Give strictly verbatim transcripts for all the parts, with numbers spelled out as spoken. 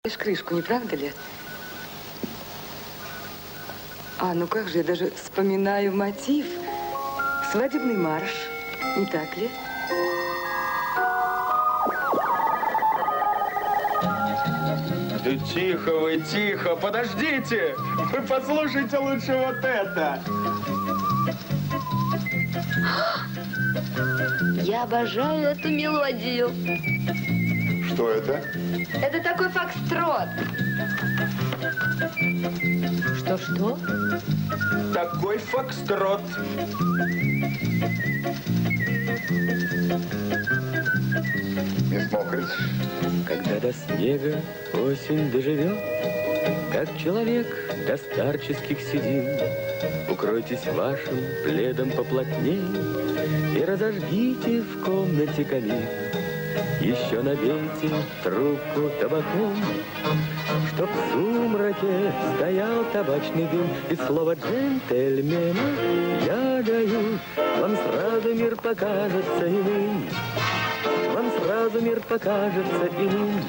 Крышку, не правда ли? А, ну как же, я даже вспоминаю мотив. Свадебный марш, не так ли? Да тихо вы, тихо, подождите! Вы послушайте лучше вот это. Я обожаю эту мелодию. Что это? Это такой фокстрот. Что-что? Такой фокстрот. Мисс Мокрич. Когда до снега осень доживет, как человек до старческих седин, укройтесь вашим пледом поплотней и разожгите в комнате камин. Еще набейте трубку табаком, чтоб в сумраке стоял табачный дым. И слово джентльмена я даю, вам сразу мир покажется иным. Вам сразу мир покажется иным.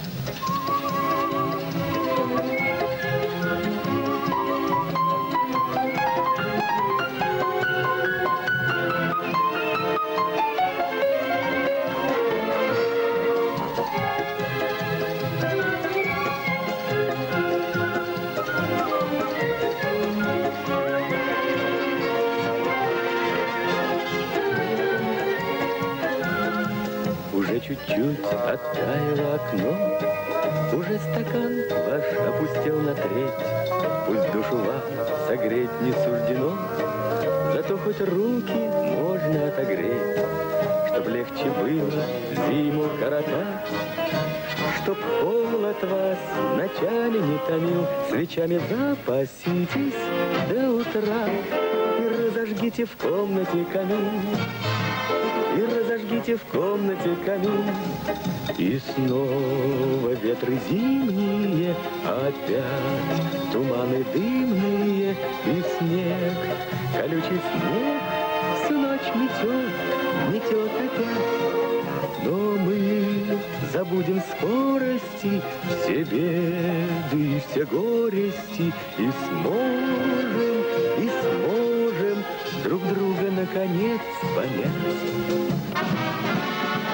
Уже чуть-чуть оттаяло окно, уже стакан ваш опустел на треть. Пусть душу вам согреть не суждено, зато хоть руки можно отогреть, чтоб легче было зиму коротать, чтоб холод вас ночами не томил. Свечами запаситесь до утра и разожгите в комнате камин. И разожгите в комнате камин. И снова ветры зимние, опять туманы дымные и снег. Колючий снег всю ночь метет, метет опять. Но мы забудем скорости все беды и все горести, и сможем, и сможем друг друга наконец понять.